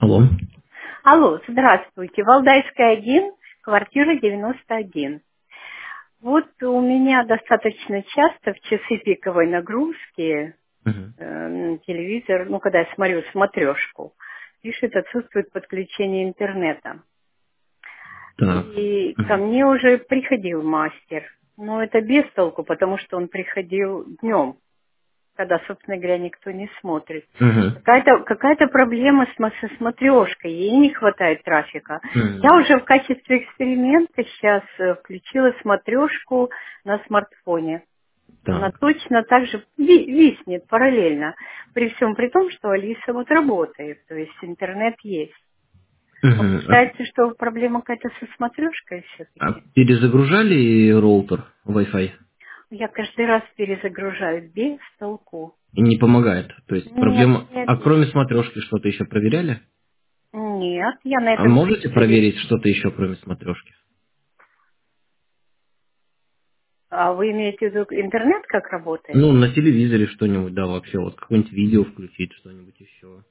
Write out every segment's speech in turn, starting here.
Алло. Алло, здравствуйте. Валдайская, 1, квартира 91. Вот у меня достаточно часто в часы пиковой нагрузки Мгм. на телевизор, ну, когда я смотрю смотрешку, пишет, отсутствует подключение интернета. Так. И ко Мгм. мне уже приходил мастер. Но это без толку, потому что он приходил днем, когда, собственно говоря, никто не смотрит. Мгм. Какая-то проблема со смотрешкой, ей не хватает трафика. Я Мгм. уже в качестве эксперимента сейчас включила смотрешку на смартфоне. Она Так. точно так же виснет параллельно, при всем при том, что Алиса вот работает, то есть интернет есть. Мгм. Получается, что проблема какая-то со смотрешкой А все-таки. перезагружали роутер Wi-Fi? Я каждый раз перезагружаю без толку. И не помогает. То есть Нет, проблема... нет, А кроме нет. смотрешки что-то еще проверяли? Нет, я на А этом можете телевизоре. проверить что-то еще кроме смотрешки? А вы имеете в виду интернет как работает? Ну, на телевизоре что-нибудь, да, вообще. Вот какое-нибудь видео включить, что-нибудь еще.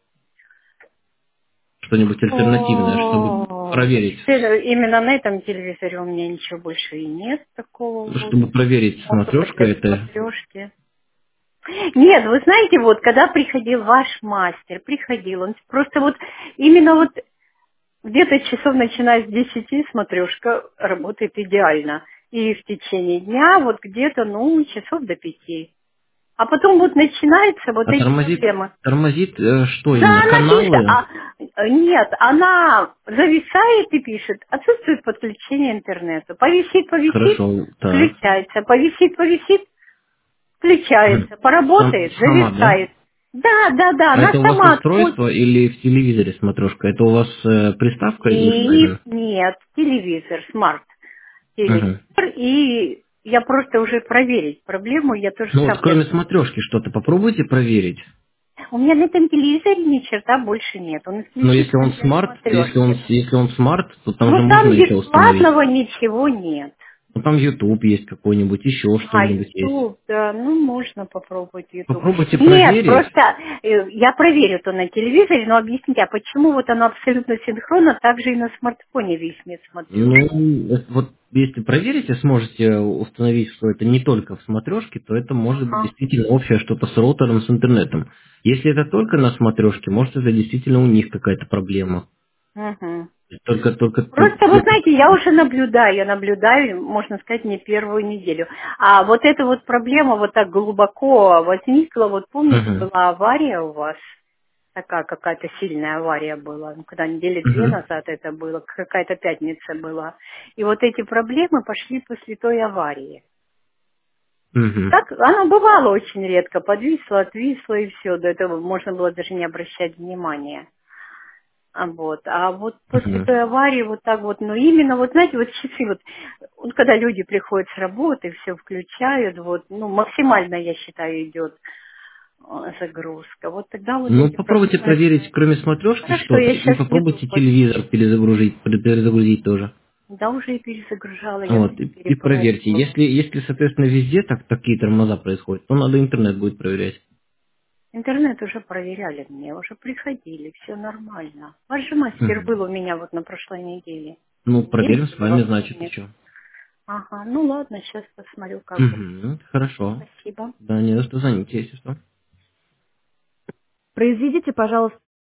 Что-нибудь альтернативное, чтобы О, проверить. именно на этом телевизоре у меня ничего больше и нет такого вот. Чтобы проверить, Может быть, смотрешка для это... смотрешки. Нет, вы знаете, вот когда приходил ваш мастер, приходил, он просто вот именно вот где-то часов начиная с 10 смотрешка работает идеально. И в течение дня вот где-то, ну, часов до 5. А потом вот начинаются вот А эти тормозит, проблемы. тормозит что Да, именно? она пишет, Каналы? нет, она зависает и пишет, отсутствует подключение интернета. Повисит, Хорошо, так. включается, повисит, включается, поработает, Сама, да? зависает. Да, да, да, А она это у вас сама отходит. устройство или в телевизоре смотрешка? Это у вас приставка И индивидуальная? нет, телевизор, смарт телевизор. Угу. И я просто уже проверить проблему, я тоже Ну вот сам кроме смотрешки что-то попробуйте проверить. У меня на этом телевизоре ни черта больше нет. Он Но если исключительно он для смарт, смотрешки. если он смарт, то там же Но там можно еще установить. бесплатного ничего нет. Ну там YouTube есть какой-нибудь, еще А, что-нибудь есть. YouTube, да, ну можно попробовать YouTube. Попробуйте Нет, проверить. просто я проверю то на телевизоре, но объясните, а почему вот оно абсолютно синхронно, так же и на смартфоне виснет смотрешка? Ну, вот если проверите, сможете установить, что это не только в смотрешке, то это может быть Ага. действительно общее что-то с роутером, с интернетом. Если это только на смотрешке, может это действительно у них какая-то проблема. Угу. Только Просто, вы знаете, я наблюдаю, можно сказать, не первую неделю. А вот эта вот проблема вот так глубоко возникла, вот помните, Мгм. была авария у вас, такая какая-то сильная авария была, ну, когда недели 2 Мгм. назад это было, какая-то пятница была. И вот эти проблемы пошли после той аварии. Мгм. Так, оно бывало очень редко, подвисло, отвисло и все, до этого можно было даже не обращать внимания. А вот после Мгм. той аварии вот так вот, ну именно, вот знаете, вот часы, вот когда люди приходят с работы, все включают, вот, ну максимально, я считаю, идет загрузка. Вот тогда вот Ну, эти попробуйте проблемы проверить, начинают. кроме смотрешки, Хорошо, что-то, я и сейчас еду, попробуйте телевизор перезагрузить тоже. да уже и перезагружала, я Вот, все и проверьте. перепробовала. Если, соответственно, везде такие тормоза происходят, то надо интернет будет проверять. Интернет уже проверяли мне, уже приходили, все нормально. Ваш же мастер Мгм. был у меня вот на прошлой неделе. Ну, Есть проверим с или вами, вообще значит, нет? еще. Ага, ну ладно, сейчас посмотрю, как будет. Хорошо. Спасибо. Да, не за что, звоните, если что. Произведите, пожалуйста,